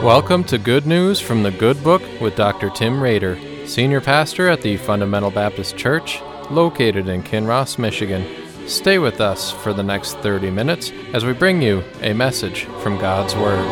Welcome to Good News from the Good Book with Dr. Tim Rader, Senior Pastor at the Fundamental Baptist Church, located in Kinross, Michigan. Stay with us for the next 30 minutes as we bring you a message from God's Word.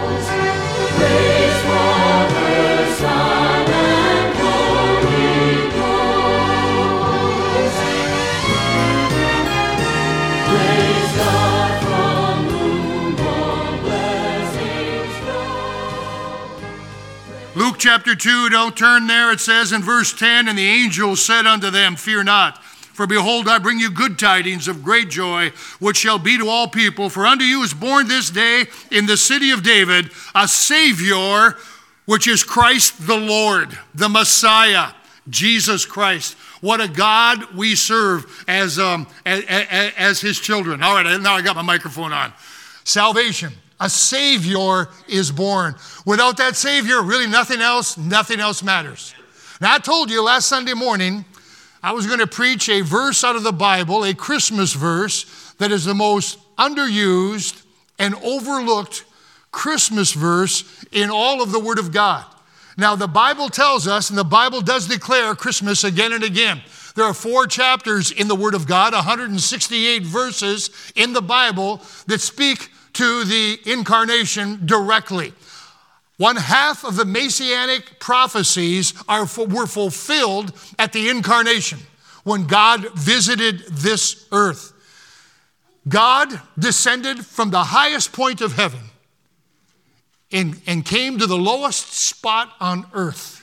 Luke chapter 2, don't turn there. It says in verse 10, "And the angel said unto them, Fear not, for behold, I bring you good tidings of great joy, which shall be to all people. For unto you is born this day in the city of David a Savior, which is Christ the Lord," the Messiah, Jesus Christ. What a God we serve as his children. All right, now I got my microphone on. Salvation. A Savior is born. Without that Savior, really nothing else matters. Now, I told you last Sunday morning I was going to preach a verse out of the Bible, a Christmas verse that is the most underused and overlooked Christmas verse in all of the Word of God. Now, the Bible tells us, and the Bible does declare Christmas again and again. There are 4 chapters in the Word of God, 168 verses in the Bible that speak to the incarnation directly. 1/2 of the Messianic prophecies were fulfilled at the incarnation, when God visited this earth. God descended from the highest point of heaven and came to the lowest spot on earth.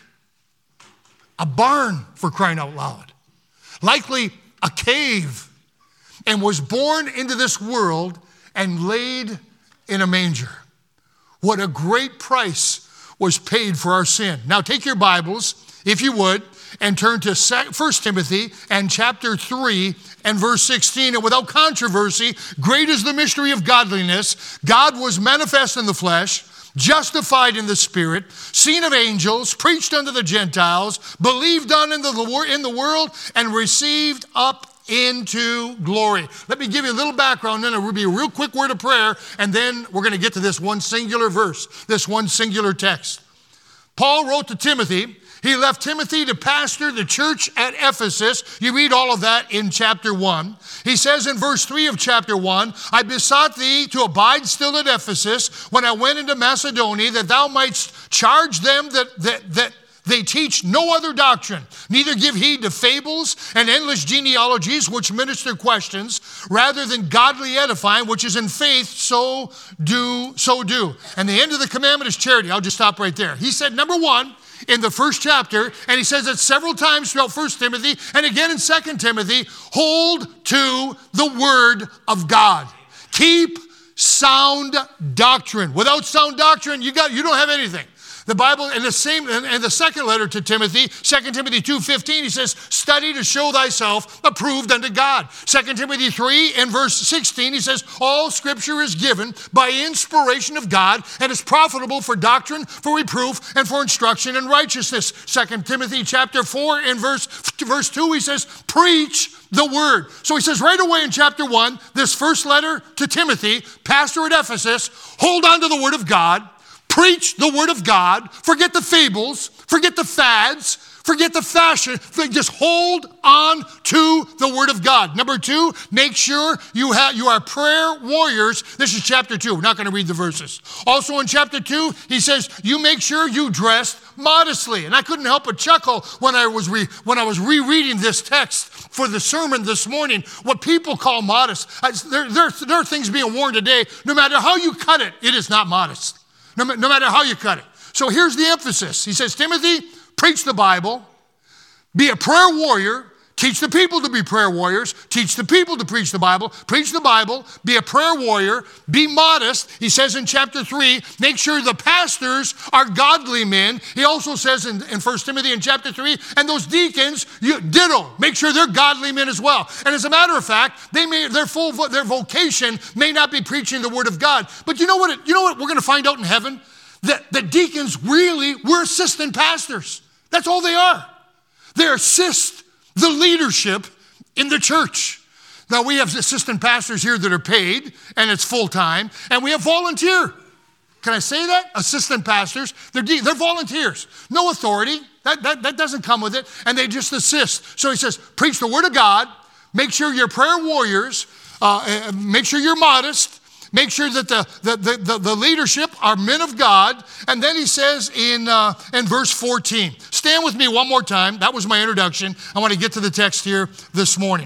A barn, for crying out loud. Likely a cave. And was born into this world and laid in a manger. What a great price was paid for our sin. Now take your Bibles, if you would, and turn to 1 Timothy and chapter 3 and verse 16. "And without controversy, great is the mystery of godliness. God was manifest in the flesh, justified in the Spirit, seen of angels, preached unto the Gentiles, believed on in the world, and received up into glory." Let me give you a little background, then it will be a real quick word of prayer, and then we're going to get to this one singular verse, this one singular text. Paul wrote to Timothy. He left Timothy to pastor the church at Ephesus. You read all of that in chapter 1. He says in verse 3 of chapter 1, "I besought thee to abide still at Ephesus when I went into Macedonia, that thou mightst charge them that they teach no other doctrine, neither give heed to fables and endless genealogies which minister questions, rather than godly edifying, which is in faith, so do. And the end of the commandment is charity." I'll just stop right there. He said, number 1, in the first chapter, and he says it several times throughout 1 Timothy, and again in 2 Timothy, hold to the Word of God. Keep sound doctrine. Without sound doctrine, you don't have anything. The Bible, in the second letter to Timothy, 2 Timothy 2:15, he says, "Study to show thyself approved unto God." 2 Timothy 3 and verse 16, he says, "All Scripture is given by inspiration of God and is profitable for doctrine, for reproof, and for instruction in righteousness." 2 Timothy chapter 4 and verse 2, he says, "Preach the word." So he says right away in chapter 1, this first letter to Timothy, pastor at Ephesus, hold on to the Word of God. Preach the Word of God. Forget the fables. Forget the fads. Forget the fashion. Just hold on to the Word of God. Number 2, make sure you are prayer warriors. This is chapter 2. We're not going to read the verses. Also in chapter 2, he says, you make sure you dress modestly. And I couldn't help but chuckle when I was rereading this text for the sermon this morning. What people call modest. There are things being worn today. No matter how you cut it, it is not modest. No matter how you cut it. So here's the emphasis. He says, Timothy, preach the Bible, be a prayer warrior, teach the people to be prayer warriors, teach the people to preach the Bible, be a prayer warrior, be modest. He says in chapter 3, make sure the pastors are godly men. He also says in 1 Timothy in chapter 3, and those deacons, ditto, make sure they're godly men as well. And as a matter of fact, their vocation may not be preaching the Word of God. But you know what we're going to find out in heaven? That deacons really were assistant pastors. That's all they are. They assist the leadership in the church. Now, we have assistant pastors here that are paid, and it's full-time, and we have volunteer. Can I say that? Assistant pastors. They're volunteers. No authority. That doesn't come with it. And they just assist. So he says, preach the word of God. Make sure you're prayer warriors. Make sure you're modest. Make sure that the leadership are men of God. And then he says in verse 14, stand with me one more time. That was my introduction. I want to get to the text here this morning.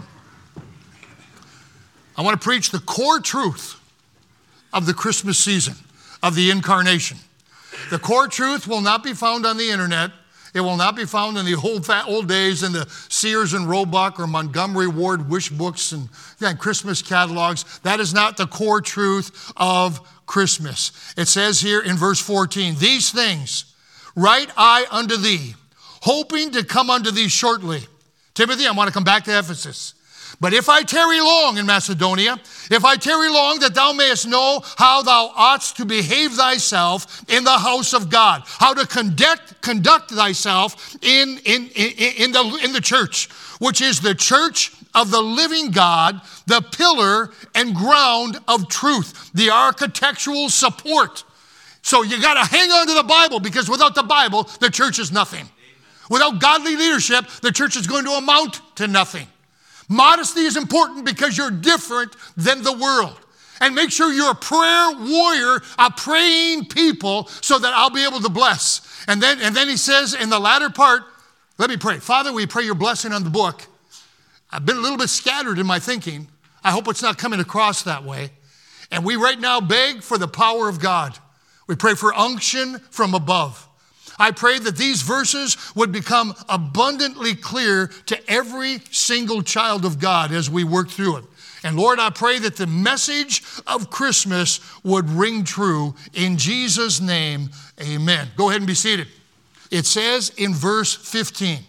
I want to preach the core truth of the Christmas season, of the incarnation. The core truth will not be found on the internet. It will not be found in the old days in the Sears and Roebuck or Montgomery Ward wish books and Christmas catalogs. That is not the core truth of Christmas. It says here in verse 14, these things write I unto thee, hoping to come unto thee shortly. Timothy, I want to come back to Ephesus. But if I tarry long in Macedonia, if I tarry long, that thou mayest know how thou oughtest to behave thyself in the house of God, how to conduct thyself in the church, which is the church of the living God, the pillar and ground of truth, the architectural support. So you got to hang on to the Bible, because without the Bible, the church is nothing. Amen. Without godly leadership, the church is going to amount to nothing. Modesty is important because you're different than the world. And make sure you're a prayer warrior, a praying people, so that I'll be able to bless. And then he says in the latter part, let me pray. Father, we pray your blessing on the book. I've been a little bit scattered in my thinking. I hope it's not coming across that way. And we right now beg for the power of God. We pray for unction from above. I pray that these verses would become abundantly clear to every single child of God as we work through it. And Lord, I pray that the message of Christmas would ring true. In Jesus' name, amen. Go ahead and be seated. It says in verse 16,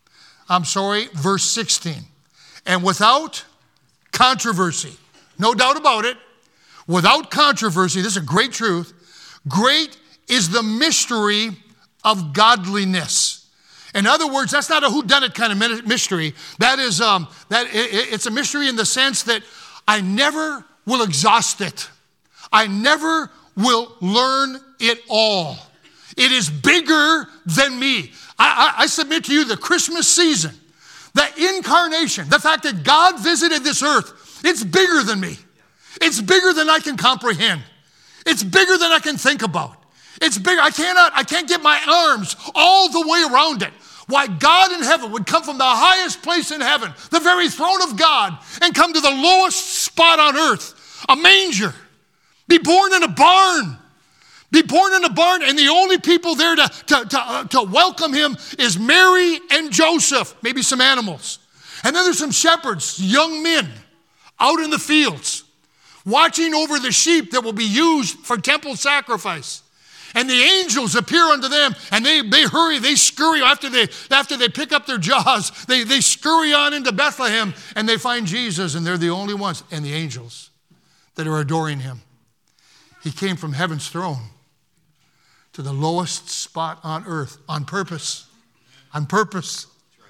and without controversy, no doubt about it, without controversy, this is a great truth, great is the mystery of godliness. In other words, that's not a whodunit kind of mystery. That is, it's a mystery in the sense that I never will exhaust it. I never will learn it all. It is bigger than me. I submit to you the Christmas season, the incarnation, the fact that God visited this earth, it's bigger than me. It's bigger than I can comprehend. It's bigger than I can think about. It's bigger. I can't get my arms all the way around it. Why God in heaven would come from the highest place in heaven, the very throne of God, and come to the lowest spot on earth, a manger, be born in a barn. Be born in a barn, and the only people there to welcome him is Mary and Joseph, maybe some animals. And then there's some shepherds, young men, out in the fields, watching over the sheep that will be used for temple sacrifice. And the angels appear unto them, and they hurry, they scurry after they pick up their jaws. They scurry on into Bethlehem, and they find Jesus, and they're the only ones, and the angels that are adoring him. He came from heaven's throne to the lowest spot on earth on purpose. On purpose.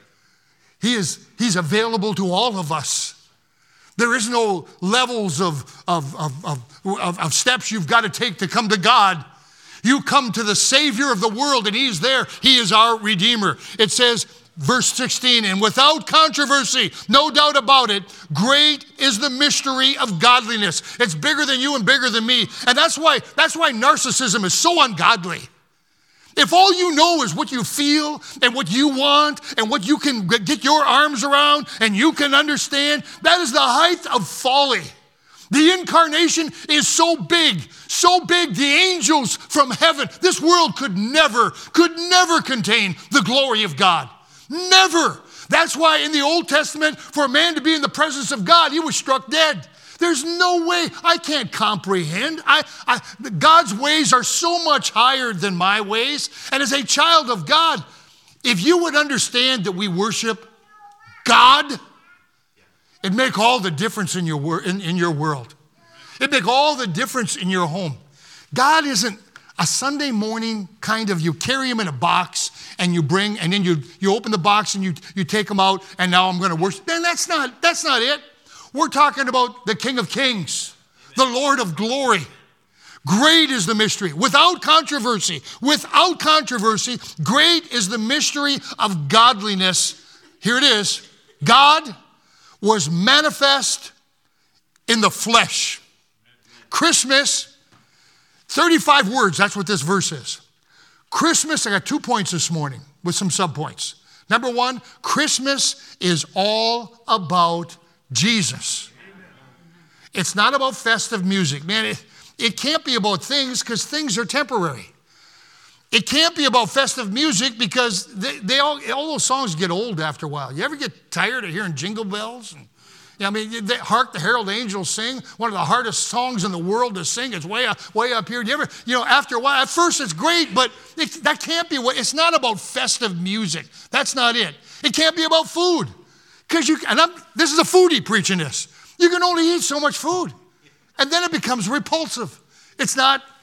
He's available to all of us. There is no levels of steps you've got to take to come to God. You come to the Savior of the world, and he's there. He is our Redeemer. It says, verse 16, and without controversy, no doubt about it, great is the mystery of godliness. It's bigger than you and bigger than me. And that's why narcissism is so ungodly. If all you know is what you feel and what you want and what you can get your arms around and you can understand, that is the height of folly. The incarnation is so big, the angels from heaven, this world could never contain the glory of God. Never. That's why in the Old Testament, for a man to be in the presence of God, he was struck dead. There's no way. I can't comprehend. God's ways are so much higher than my ways. And as a child of God, if you would understand that we worship God, it'd make all the difference in your world. It'd make all the difference in your home. God isn't a Sunday morning kind of, you carry him in a box and you bring, and then you open the box and you take him out, and now I'm going to worship. Then that's not it. We're talking about the King of Kings, the Lord of glory. Great is the mystery. Without controversy, great is the mystery of godliness. Here it is. God was manifest in the flesh. Christmas, 35 words, that's what this verse is. Christmas, I got 2 points this morning with some subpoints. Number one, Christmas is all about Jesus. It's not about festive music. Man, it can't be about things because things are temporary. It can't be about festive music because all those songs get old after a while. You ever get tired of hearing jingle bells? Hark the Herald Angels Sing, one of the hardest songs in the world to sing. It's way up here. After a while, at first it's great, but that can't be it's not about festive music. That's not it. It can't be about food. This is a foodie preaching this. You can only eat so much food. And then it becomes repulsive. It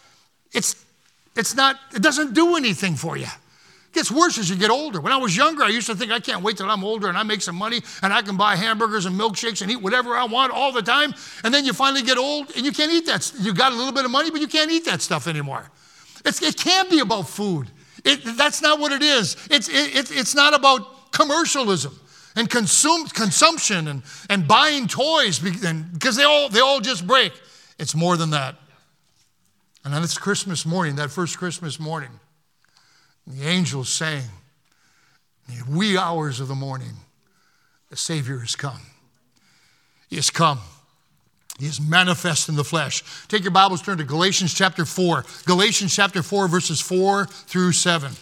doesn't do anything for you. It gets worse as you get older. When I was younger, I used to think, I can't wait till I'm older and I make some money and I can buy hamburgers and milkshakes and eat whatever I want all the time. And then you finally get old and you can't eat that. You got a little bit of money, but you can't eat that stuff anymore. It can't be about food. That's not what it is. It's not about commercialism and consumption and buying toys because they all just break. It's more than that. And on this Christmas morning, that first Christmas morning, the angels sang, in the wee hours of the morning, the Savior has come. He has come. He is manifest in the flesh. Take your Bibles, turn to Galatians chapter 4. Galatians chapter 4, verses 4 through 7.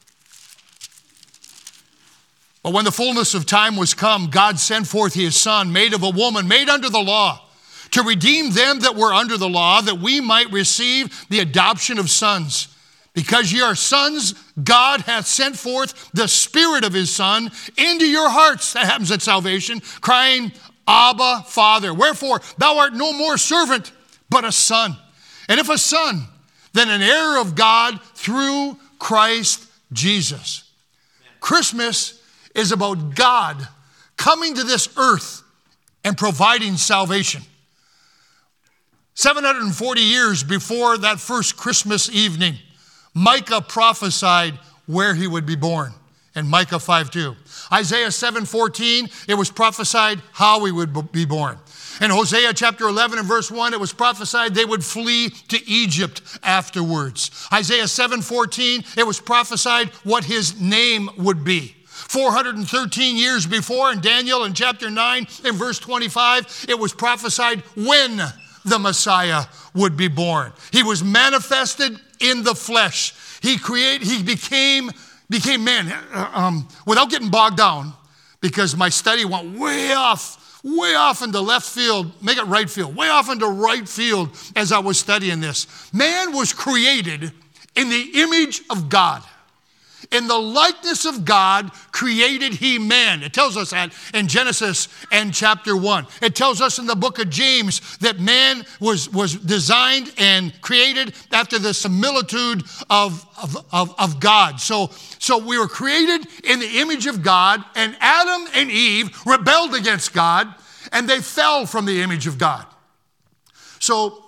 But when the fullness of time was come, God sent forth his Son, made of a woman, made under the law, to redeem them that were under the law, that we might receive the adoption of sons. Because ye are sons, God hath sent forth the Spirit of his Son into your hearts, that happens at salvation, crying, Abba, Father. Wherefore, thou art no more servant, but a son. And if a son, then an heir of God through Christ Jesus. Christmas is about God coming to this earth and providing salvation. 740 years before that first Christmas evening, Micah prophesied where he would be born in Micah 5:2. Isaiah 7:14, it was prophesied how he would be born. In Hosea chapter 11 and verse 1, it was prophesied they would flee to Egypt afterwards. Isaiah 7:14, it was prophesied what his name would be. 413 years before, in Daniel in chapter 9 and verse 25, it was prophesied when the Messiah would be born. He was manifested in the flesh. He became man. Without getting bogged down, because my study went way off into left field, make it right field, way off into right field as I was studying this. Man was created in the image of God. In the likeness of God created he man. It tells us that in Genesis and chapter 1. It tells us in the book of James that man was designed and created after the similitude of God. So we were created in the image of God, and Adam and Eve rebelled against God, and they fell from the image of God. So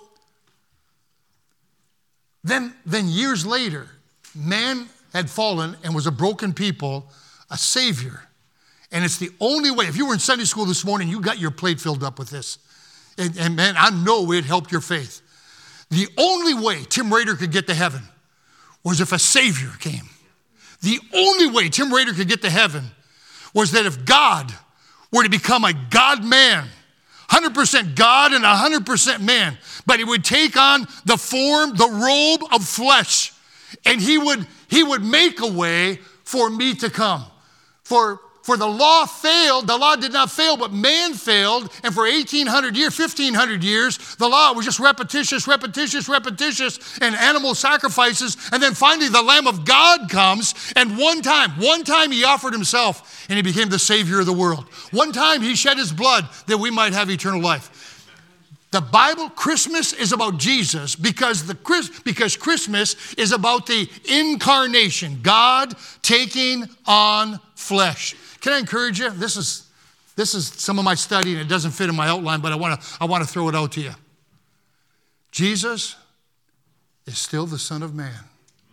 then years later, man had fallen and was a broken people, a Savior. And it's the only way. If you were in Sunday school this morning, you got your plate filled up with this. And man, I know it helped your faith. The only way Tim Rader could get to heaven was if a Savior came. The only way Tim Rader could get to heaven was that if God were to become a God-man, 100% God and 100% man, but he would take on the form, the robe of flesh, and he would make a way for me to come. For the law failed, the law did not fail, but man failed, and for 1,500 years, the law was just repetitious, and animal sacrifices, and then finally the Lamb of God comes, and one time he offered himself, and he became the Savior of the world. One time he shed his blood that we might have eternal life. The Bible, Christmas is about Jesus because Christmas is about the incarnation, God taking on flesh. Can I encourage you? This is some of my study, and it doesn't fit in my outline, but I want to throw it out to you. Jesus is still the Son of Man.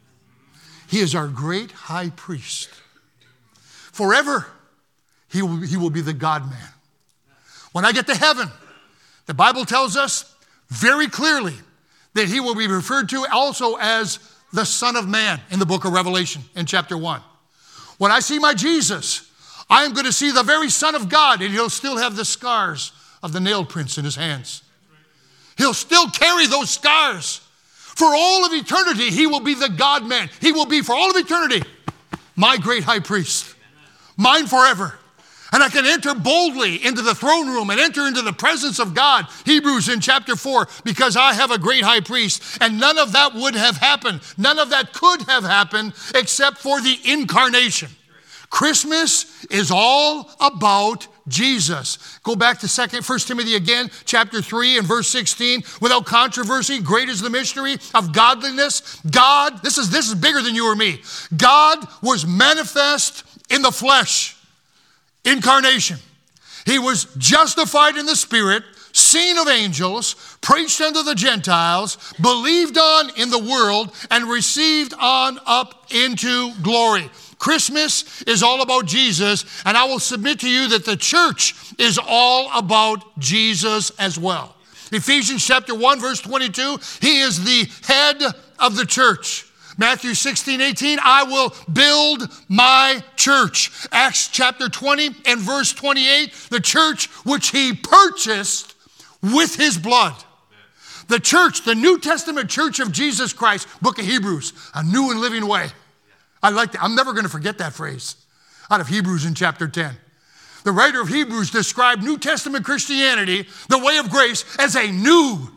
He is our great high priest. Forever, he will be the God-man. When I get to heaven, the Bible tells us very clearly that he will be referred to also as the Son of Man in the book of Revelation in chapter 1. When I see my Jesus, I am going to see the very Son of God, and he'll still have the scars of the nail prints in his hands. He'll still carry those scars. For all of eternity, he will be the God-man. He will be, for all of eternity, my great high priest. Mine forever. And I can enter boldly into the throne room and enter into the presence of God. Hebrews in chapter 4, because I have a great high priest. And none of that would have happened. None of that could have happened except for the incarnation. Christmas is all about Jesus. Go back to 1 Timothy again, chapter 3 and verse 16. Without controversy, great is the mystery of godliness. God, this is bigger than you or me. God was manifest in the flesh. Incarnation. He was justified in the Spirit, seen of angels, preached unto the Gentiles, believed on in the world, and received on up into glory. Christmas is all about Jesus, and I will submit to you that the church is all about Jesus as well. Ephesians chapter 1, verse 22, he is the head of the church. Matthew 16:18, I will build my church. Acts chapter 20 and verse 28, the church which he purchased with his blood. The church, the New Testament church of Jesus Christ, book of Hebrews, a new and living way. I like that. I'm never going to forget that phrase out of Hebrews in chapter 10. The writer of Hebrews described New Testament Christianity, the way of grace, as a new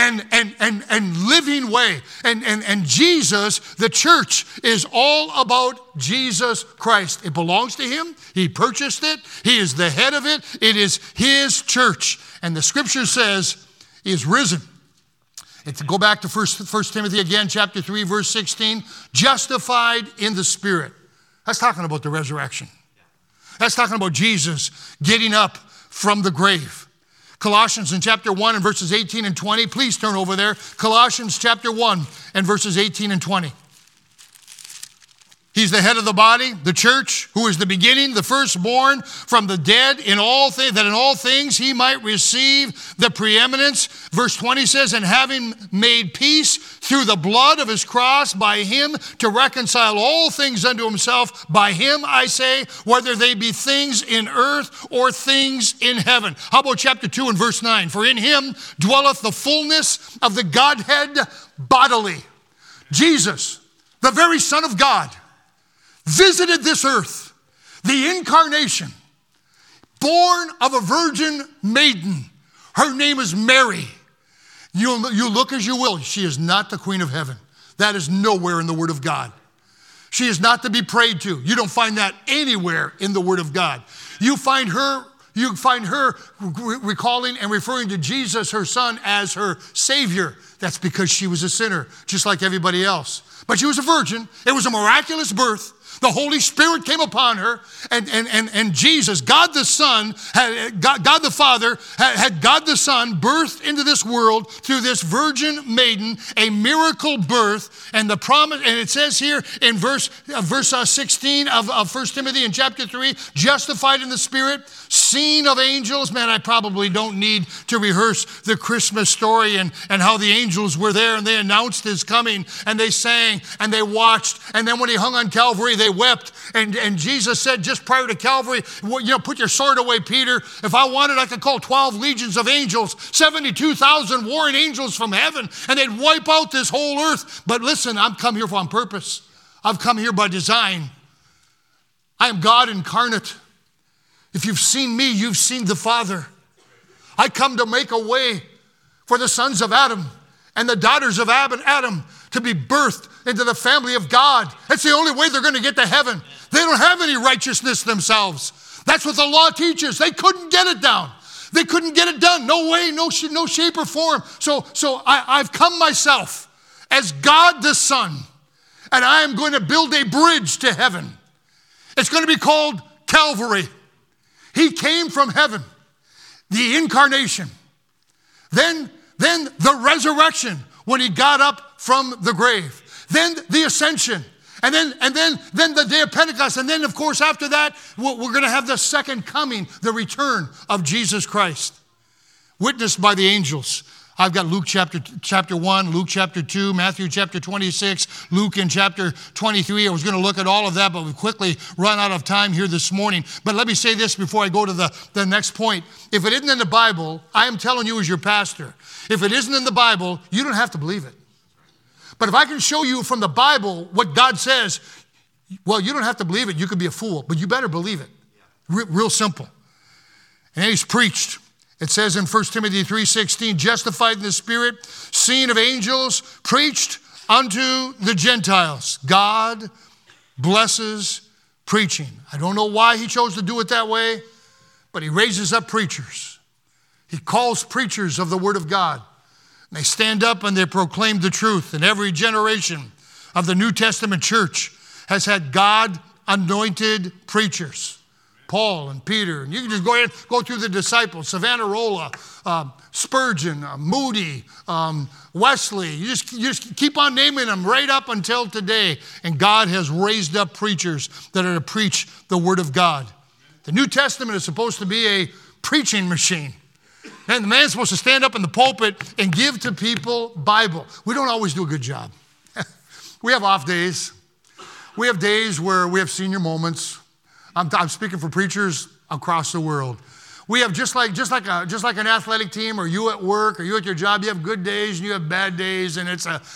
and living way. And Jesus, the church, is all about Jesus Christ. It belongs to him. He purchased it. He is the head of it. It is his church. And the scripture says he is risen. And to go back to 1 Timothy again, chapter 3, verse 16, justified in the Spirit. That's talking about the resurrection. That's talking about Jesus getting up from the grave. Colossians in chapter 1 and verses 18 and 20. Please turn over there. Colossians chapter 1 and verses 18 and 20. He's the head of the body, the church, who is the beginning, the firstborn from the dead, that in all things he might receive the preeminence. Verse 20 says, and having made peace through the blood of his cross by him to reconcile all things unto himself, by him I say, whether they be things in earth or things in heaven. How about chapter 2 and verse 9? For in him dwelleth the fullness of the Godhead bodily. Jesus, the very Son of God, visited this earth, the incarnation, born of a virgin maiden. Her name is Mary. You look as you will. She is not the Queen of Heaven. That is nowhere in the Word of God. She is not to be prayed to. You don't find that anywhere in the Word of God. You find her recalling and referring to Jesus, her son, as her Savior. That's because she was a sinner, just like everybody else. But she was a virgin. It was a miraculous birth. The Holy Spirit came upon her, and Jesus, God the Son, God the Father, had God the Son birthed into this world through this virgin maiden, a miracle birth, and the promise, and it says here in verse 16 of 1 Timothy in chapter 3, justified in the Spirit, seen of angels. Man, I probably don't need to rehearse the Christmas story and how the angels were there and they announced his coming and they sang and they watched, and then when he hung on Calvary, they wept. And Jesus said just prior to Calvary, put your sword away, Peter. If I wanted, I could call 12 legions of angels, 72,000 warring angels from heaven, and they'd wipe out this whole earth. But listen, I've come here on purpose. I've come here by design. I am God incarnate. If you've seen me, you've seen the Father. I come to make a way for the sons of Adam and the daughters of Adam to be birthed into the family of God. That's the only way they're going to get to heaven. They don't have any righteousness themselves. That's what the law teaches. They couldn't get it down. They couldn't get it done. No way, no shape or form. So I've come myself as God the Son, and I am going to build a bridge to heaven. It's going to be called Calvary. He came from heaven, the incarnation. Then the resurrection when he got up from the grave. Then the ascension. And then the day of Pentecost. And then, of course, after that, we're going to have the second coming, the return of Jesus Christ. Witnessed by the angels. I've got Luke chapter 1, Luke chapter 2, Matthew chapter 26, Luke in chapter 23. I was going to look at all of that, but we've quickly run out of time here this morning. But let me say this before I go to the next point. If it isn't in the Bible, I am telling you as your pastor, if it isn't in the Bible, you don't have to believe it. But if I can show you from the Bible what God says, well, you don't have to believe it. You could be a fool, but you better believe it. Real simple. And he's preached. It says in 1 Timothy 3:16, justified in the Spirit, seen of angels, preached unto the Gentiles. God blesses preaching. I don't know why he chose to do it that way, but he raises up preachers. He calls preachers of the Word of God. And they stand up and they proclaim the truth. And every generation of the New Testament church has had God-anointed preachers. Paul and Peter, and you can just go ahead, go through the disciples, Savonarola, Spurgeon, Moody, Wesley. You just keep on naming them right up until today. And God has raised up preachers that are to preach the Word of God. The New Testament is supposed to be a preaching machine. And the man's supposed to stand up in the pulpit and give to people Bible. We don't always do a good job. We have off days. We have days where we have senior moments. I'm speaking for preachers across the world. We have just like an athletic team, or you at work, or you at your job. You have good days and you have bad days, and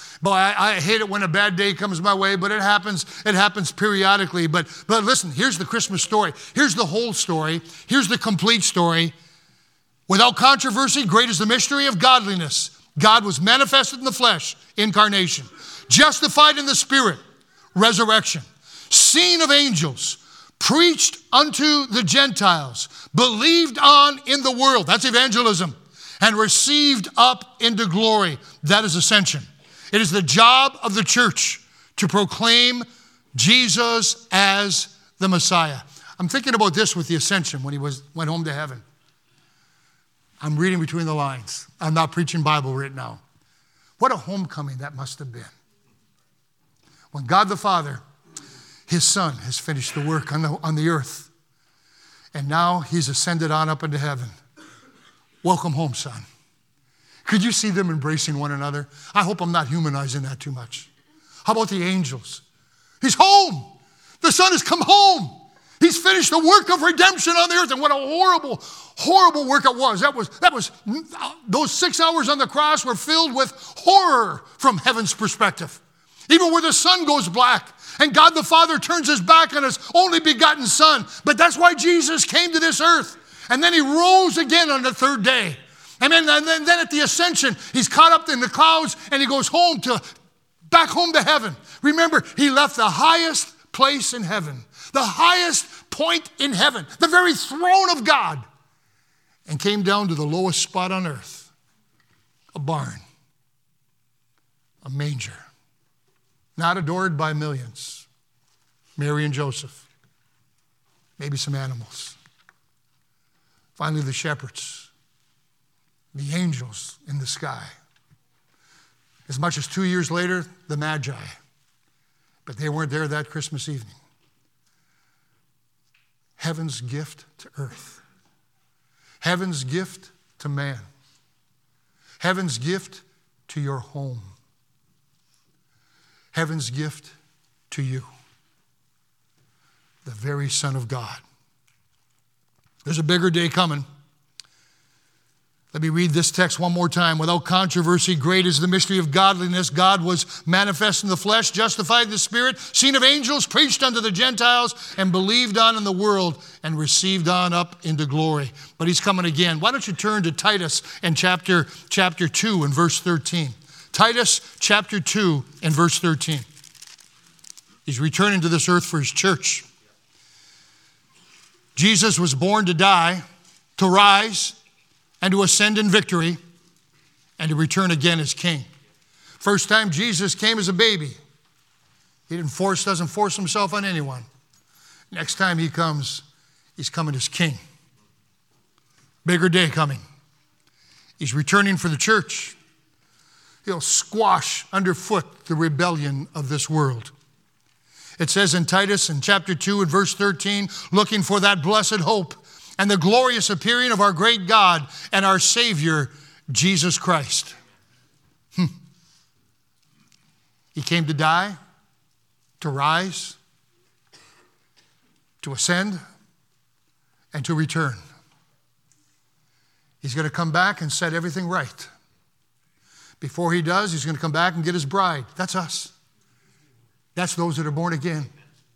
I hate it when a bad day comes my way, but it happens periodically. But listen, here's the Christmas story. Here's the whole story. Here's the complete story. Without controversy, great is the mystery of godliness. God was manifested in the flesh, incarnation, justified in the Spirit, resurrection, seen of angels, preached unto the Gentiles, believed on in the world, that's evangelism, and received up into glory, that is ascension. It is the job of the church to proclaim Jesus as the Messiah. I'm thinking about this with the ascension when he went home to heaven. I'm reading between the lines. I'm not preaching Bible right now. What a homecoming that must have been. When God the Father, his Son, has finished the work on the earth. And now he's ascended on up into heaven. Welcome home, son. Could you see them embracing one another? I hope I'm not humanizing that too much. How about the angels? He's home. The Son has come home. He's finished the work of redemption on the earth. And what a horrible, horrible work it was. That was those 6 hours on the cross were filled with horror from heaven's perspective. Even where the sun goes black and God the Father turns his back on his only begotten Son. But that's why Jesus came to this earth. And then he rose again on the third day. And then at the ascension, he's caught up in the clouds and he goes back home to heaven. Remember, he left the highest place in heaven, the highest point in heaven, the very throne of God, and came down to the lowest spot on earth, a barn, a manger. Not adored by millions. Mary and Joseph. Maybe some animals. Finally, the shepherds. The angels in the sky. As much as 2 years later, the Magi. But they weren't there that Christmas evening. Heaven's gift to earth. Heaven's gift to man. Heaven's gift to your home. Heaven's gift to you, the very Son of God. There's a bigger day coming. Let me read this text one more time. Without controversy, great is the mystery of godliness. God was manifest in the flesh, justified in the Spirit, seen of angels, preached unto the Gentiles, and believed on in the world, and received on up into glory. But he's coming again. Why don't you turn to Titus in chapter 2 and verse 13. Titus chapter 2 and verse 13. He's returning to this earth for his church. Jesus was born to die, to rise, and to ascend in victory, and to return again as king. First time Jesus came as a baby. He doesn't force himself on anyone. Next time he comes, he's coming as king. Bigger day coming. He's returning for the church. He'll squash underfoot the rebellion of this world. It says in Titus in chapter 2 and verse 13, looking for that blessed hope and the glorious appearing of our great God and our Savior, Jesus Christ. He came to die, to rise, to ascend, and to return. He's going to come back and set everything right. Before he does, he's going to come back and get his bride. That's us. That's those that are born again.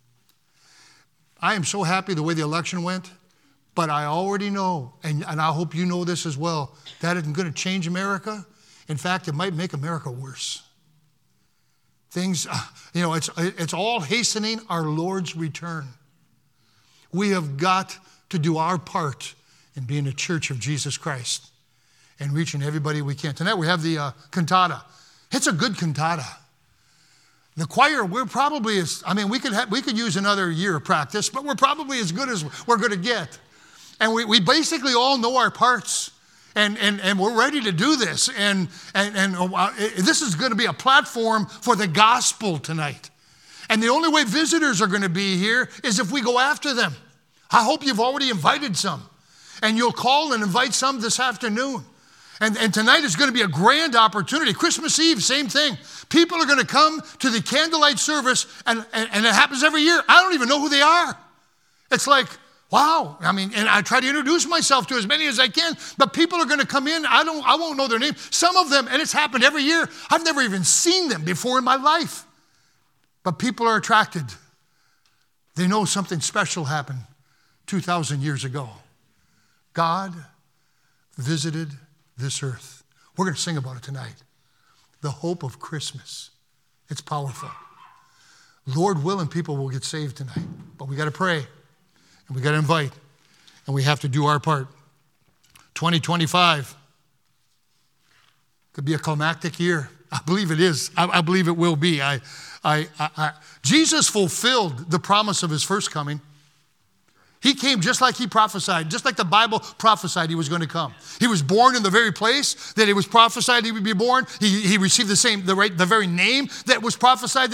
I am so happy the way the election went, but I already know, and I hope you know this as well, that isn't going to change America. In fact, it might make America worse. Things, it's all hastening our Lord's return. We have got to do our part in being a church of Jesus Christ and reaching everybody we can. Tonight we have the cantata. It's a good cantata. The choir, we could use another year of practice, but we're probably as good as we're going to get. And we basically all know our parts. And we're ready to do this. And this is going to be a platform for the gospel tonight. And the only way visitors are going to be here is if we go after them. I hope you've already invited some. And you'll call and invite some this afternoon. And tonight is going to be a grand opportunity. Christmas Eve, same thing. People are going to come to the candlelight service, and it happens every year. I don't even know who they are. It's like, wow. And I try to introduce myself to as many as I can, but people are going to come in. I won't know their name. Some of them, and it's happened every year, I've never even seen them before in my life. But people are attracted. They know something special happened 2,000 years ago. God visited this earth. We're going to sing about it tonight. The hope of Christmas. It's powerful. Lord willing, people will get saved tonight. But we got to pray. And we got to invite. And we have to do our part. 2025 could be a climactic year. I believe it is. I believe it will be. Jesus fulfilled the promise of his first coming. He came just like he prophesied, just like the Bible prophesied he was going to come. He was born in the very place that it was prophesied he would be born. He received the very name that was prophesied.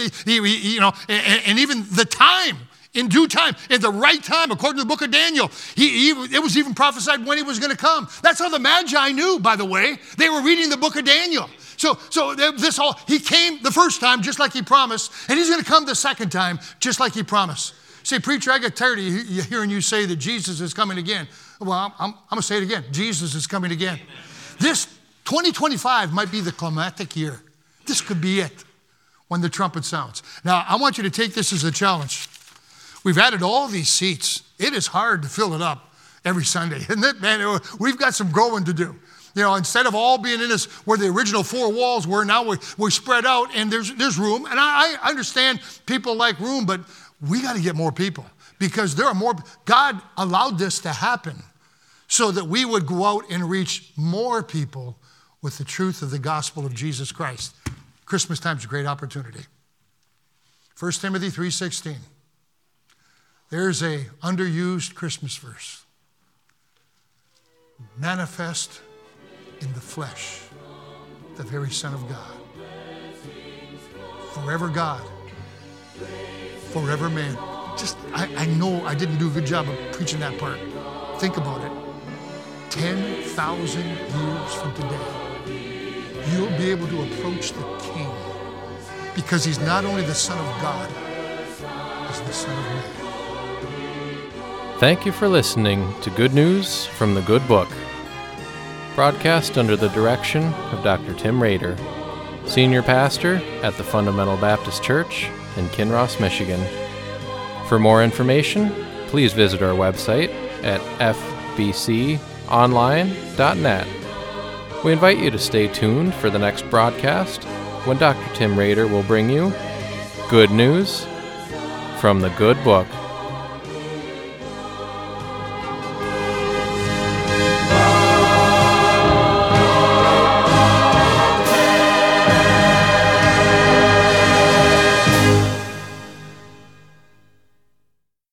And even the time, in due time, in the right time, according to the book of Daniel, it was even prophesied when he was going to come. That's how the Magi knew, by the way. They were reading the book of Daniel. So he came the first time just like he promised, and he's going to come the second time just like he promised. Say, preacher, I get tired of hearing you say that Jesus is coming again. Well, I'm going to say it again. Jesus is coming again. Amen. This 2025 might be the climactic year. This could be it when the trumpet sounds. Now, I want you to take this as a challenge. We've added all these seats. It is hard to fill it up every Sunday, isn't it, man? We've got some growing to do. Instead of all being in this where the original four walls were, now we're spread out and there's room. And I understand people like room, but we got to get more people because there are more. God allowed this to happen so that we would go out and reach more people with the truth of the gospel of Jesus Christ. Christmas time is a great opportunity. 1 Timothy 3:16. There's a underused Christmas verse. Manifest in the flesh, the very Son of God. Forever God. Forever man. I know I didn't do a good job of preaching that part. Think about it. 10,000 years from today, you'll be able to approach the King because he's not only the Son of God, he's the Son of man. Thank you for listening to Good News from the Good Book, broadcast under the direction of Dr. Tim Rader, Senior Pastor at the Fundamental Baptist Church in Kinross, Michigan. For more information, please visit our website at fbconline.net. We invite you to stay tuned for the next broadcast when Dr. Tim Rader will bring you Good News from the Good Book.